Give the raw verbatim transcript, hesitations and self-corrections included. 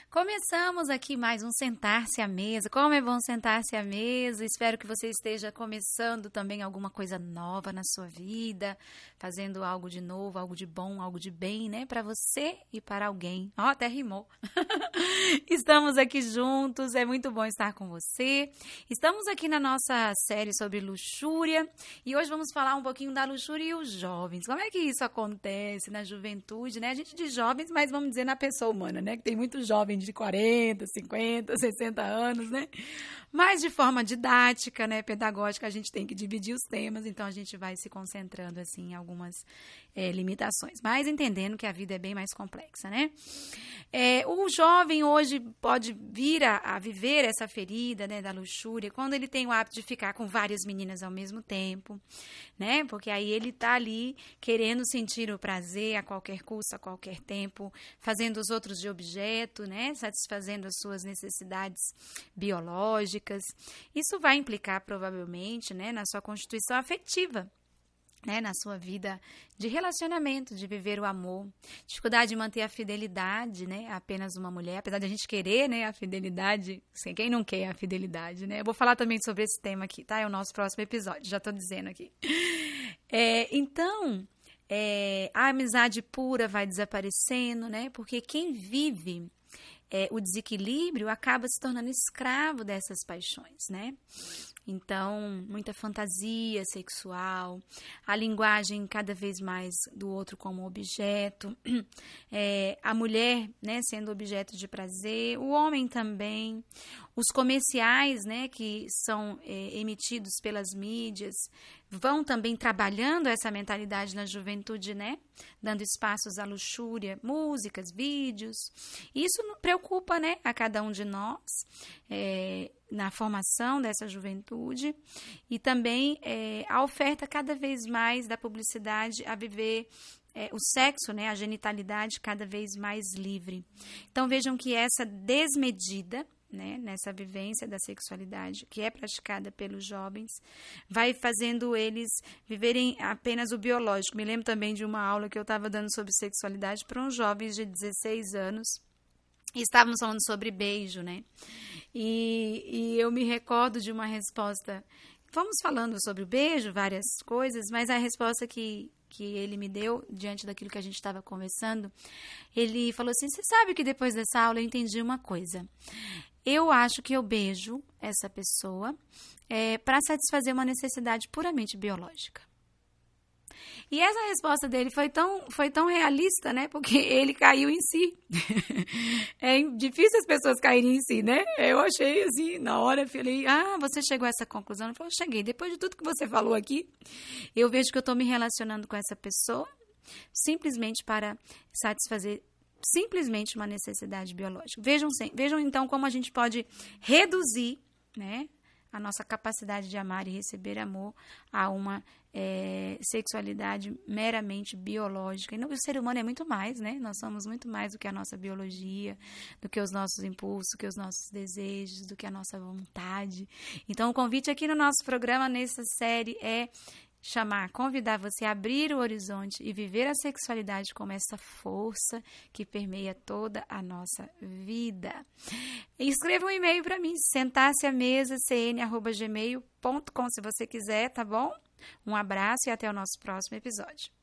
Começamos aqui mais um Sentar-se à Mesa. Como é bom sentar-se à mesa. Espero que você esteja começando também alguma coisa nova na sua vida, fazendo algo de novo, algo de bom, algo de bem, né? Para você e para alguém. Ó, oh, até rimou. Estamos aqui juntos, é muito bom estar com você. Estamos aqui na nossa série sobre luxúria e hoje vamos falar um pouquinho da luxúria e os jovens. Como é que isso acontece na juventude, né? A gente diz jovens, mas vamos dizer na pessoa humana, né? Que tem muitos jovens de quarenta, cinquenta, sessenta anos, né? Mas de forma didática, né? Pedagógica, a gente tem que dividir os temas, então a gente vai se concentrando, assim, em algumas é, limitações. Mas entendendo que a vida é bem mais complexa, né? É, o jovem hoje pode vir a, a viver essa ferida, né, da luxúria quando ele tem o hábito de ficar com várias meninas ao mesmo tempo, né? Porque aí ele tá ali querendo sentir o prazer a qualquer custo, a qualquer tempo, fazendo os outros de objeto, né? Satisfazendo as suas necessidades biológicas. Isso vai implicar provavelmente, né, na sua constituição afetiva, né, na sua vida de relacionamento, de viver o amor, dificuldade de manter a fidelidade, né, apenas uma mulher, apesar de a gente querer, né, a fidelidade, sei, quem não quer a fidelidade, né, eu vou falar também sobre esse tema aqui, tá, é o nosso próximo episódio, já tô dizendo aqui. É, então, é, a amizade pura vai desaparecendo, né, porque quem vive é, o desequilíbrio acaba se tornando escravo dessas paixões, né. Então, muita fantasia sexual, a linguagem cada vez mais do outro como objeto, é, a mulher, né, sendo objeto de prazer, o homem também, os comerciais, né, que são é, emitidos pelas mídias, vão também trabalhando essa mentalidade na juventude, né, dando espaços à luxúria, músicas, vídeos. Isso preocupa, né, a cada um de nós, é, na formação dessa juventude e também é, a oferta cada vez mais da publicidade a viver é, o sexo, né, a genitalidade cada vez mais livre. Então vejam que essa desmedida, né, nessa vivência da sexualidade que é praticada pelos jovens, vai fazendo eles viverem apenas o biológico. Me lembro também de uma aula que eu estava dando sobre sexualidade para uns jovens de dezesseis anos. E estávamos falando sobre beijo, né? E, e eu me recordo de uma resposta. Fomos falando sobre o beijo, várias coisas, mas a resposta que, que ele me deu, diante daquilo que a gente estava conversando, ele falou assim, você sabe que depois dessa aula eu entendi uma coisa. Eu acho que eu beijo essa pessoa é, para satisfazer uma necessidade puramente biológica. E essa resposta dele foi tão, foi tão realista, né? Porque ele caiu em si. É difícil as pessoas caírem em si, né? Eu achei assim, na hora eu falei, ah, você chegou a essa conclusão? Eu falei, eu cheguei. Depois de tudo que você falou aqui, eu vejo que eu estou me relacionando com essa pessoa simplesmente para satisfazer simplesmente uma necessidade biológica. Vejam, vejam então como a gente pode reduzir, né, a nossa capacidade de amar e receber amor a uma é, sexualidade meramente biológica. E não, o ser humano é muito mais, né? Nós somos muito mais do que a nossa biologia, do que os nossos impulsos, do que os nossos desejos, do que a nossa vontade. Então, o convite aqui no nosso programa, nessa série, é chamar, convidar você a abrir o horizonte e viver a sexualidade como essa força que permeia toda a nossa vida. Escreva um e-mail para mim, sentar-se à mesa, c n arroba gmail ponto com, se você quiser, tá bom? Um abraço e até o nosso próximo episódio.